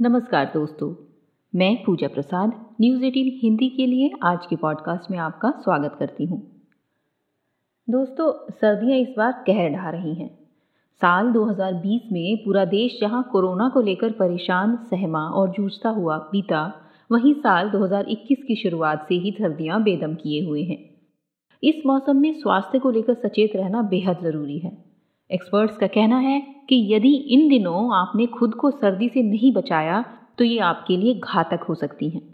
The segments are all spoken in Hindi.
नमस्कार दोस्तों, मैं पूजा प्रसाद न्यूज़ 18 हिंदी के लिए आज के पॉडकास्ट में आपका स्वागत करती हूँ। दोस्तों, सर्दियाँ इस बार कहर ढा रही हैं। साल 2020 में पूरा देश जहाँ कोरोना को लेकर परेशान, सहमा और जूझता हुआ बीता, वहीं साल 2021 की शुरुआत से ही सर्दियाँ बेदम किए हुए हैं। इस मौसम में स्वास्थ्य को लेकर सचेत रहना बेहद ज़रूरी है। एक्सपर्ट्स का कहना है कि यदि इन दिनों आपने खुद को सर्दी से नहीं बचाया तो ये आपके लिए घातक हो सकती हैं।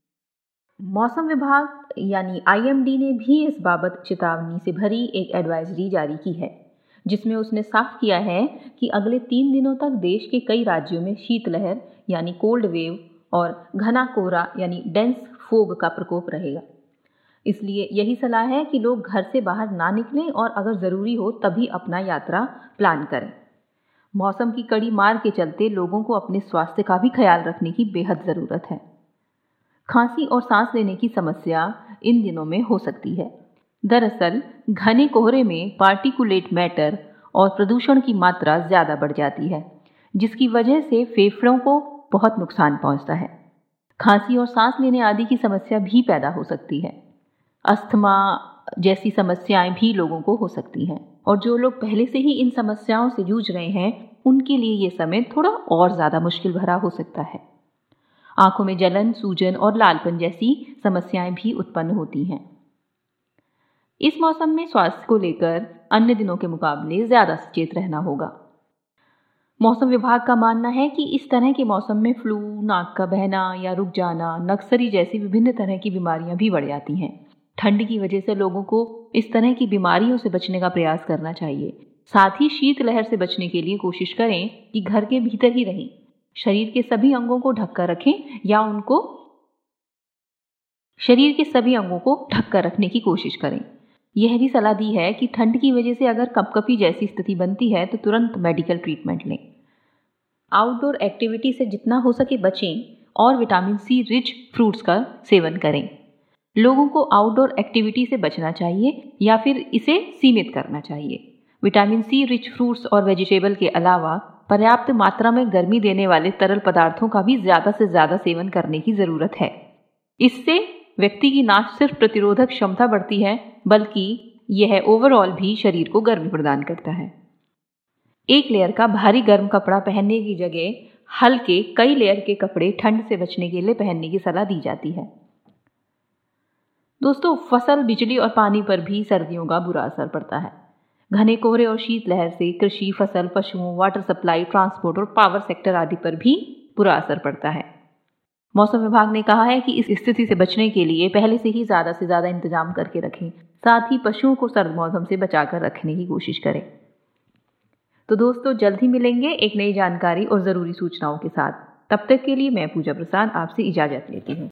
मौसम विभाग यानी IMD ने भी इस बाबत चेतावनी से भरी एक एडवाइजरी जारी की है, जिसमें उसने साफ किया है कि अगले 3 दिनों तक देश के कई राज्यों में शीतलहर यानी कोल्ड वेव और घना कोहरा यानी डेंस फोग का प्रकोप रहेगा। इसलिए यही सलाह है कि लोग घर से बाहर ना निकलें और अगर ज़रूरी हो तभी अपना यात्रा प्लान करें। मौसम की कड़ी मार के चलते लोगों को अपने स्वास्थ्य का भी ख्याल रखने की बेहद ज़रूरत है। खांसी और सांस लेने की समस्या इन दिनों में हो सकती है। दरअसल घने कोहरे में पार्टिकुलेट मैटर और प्रदूषण की मात्रा ज़्यादा बढ़ जाती है, जिसकी वजह से फेफड़ों को बहुत नुकसान पहुंचता है। खांसी और सांस लेने आदि की समस्या भी पैदा हो सकती है। अस्थमा जैसी समस्याएं भी लोगों को हो सकती हैं, और जो लोग पहले से ही इन समस्याओं से जूझ रहे हैं उनके लिए ये समय थोड़ा और ज़्यादा मुश्किल भरा हो सकता है। आंखों में जलन, सूजन और लालपन जैसी समस्याएं भी उत्पन्न होती हैं। इस मौसम में स्वास्थ्य को लेकर अन्य दिनों के मुकाबले ज़्यादा सचेत रहना होगा। मौसम विभाग का मानना है कि इस तरह के मौसम में फ्लू, नाक का बहना या रुक जाना, नक्सरी जैसी विभिन्न तरह की बीमारियां भी बढ़ जाती हैं। ठंड की वजह से लोगों को इस तरह की बीमारियों से बचने का प्रयास करना चाहिए। साथ ही शीतलहर से बचने के लिए कोशिश करें कि घर के भीतर ही रहें। शरीर के सभी अंगों को ढककर रखने की कोशिश करें। यह भी सलाह दी है कि ठंड की वजह से अगर कपकपी जैसी स्थिति बनती है तो तुरंत मेडिकल ट्रीटमेंट लें। आउटडोर एक्टिविटी से जितना हो सके बचें और विटामिन सी रिच फ्रूट्स का सेवन करें। लोगों को आउटडोर एक्टिविटी से बचना चाहिए या फिर इसे सीमित करना चाहिए। विटामिन सी रिच फ्रूट्स और वेजिटेबल के अलावा पर्याप्त मात्रा में गर्मी देने वाले तरल पदार्थों का भी ज़्यादा से ज़्यादा सेवन करने की ज़रूरत है। इससे व्यक्ति की न सिर्फ प्रतिरोधक क्षमता बढ़ती है, बल्कि यह ओवरऑल भी शरीर को गर्मी प्रदान करता है। एक लेयर का भारी गर्म कपड़ा पहनने की जगह हल्के कई लेयर के कपड़े ठंड से बचने के लिए पहनने की सलाह दी जाती है। दोस्तों, फसल, बिजली और पानी पर भी सर्दियों का बुरा असर पड़ता है। घने कोहरे और शीतलहर से कृषि, फसल, पशुओं, वाटर सप्लाई, ट्रांसपोर्ट और पावर सेक्टर आदि पर भी बुरा असर पड़ता है। मौसम विभाग ने कहा है कि इस स्थिति से बचने के लिए पहले से ही ज़्यादा इंतजाम करके रखें। साथ ही पशुओं को सर्द मौसम से बचाकर रखने की कोशिश करें। तो दोस्तों, जल्द ही मिलेंगे एक नई जानकारी और ज़रूरी सूचनाओं के साथ। तब तक के लिए मैं पूजा प्रसाद आपसे इजाज़त लेती हूँ।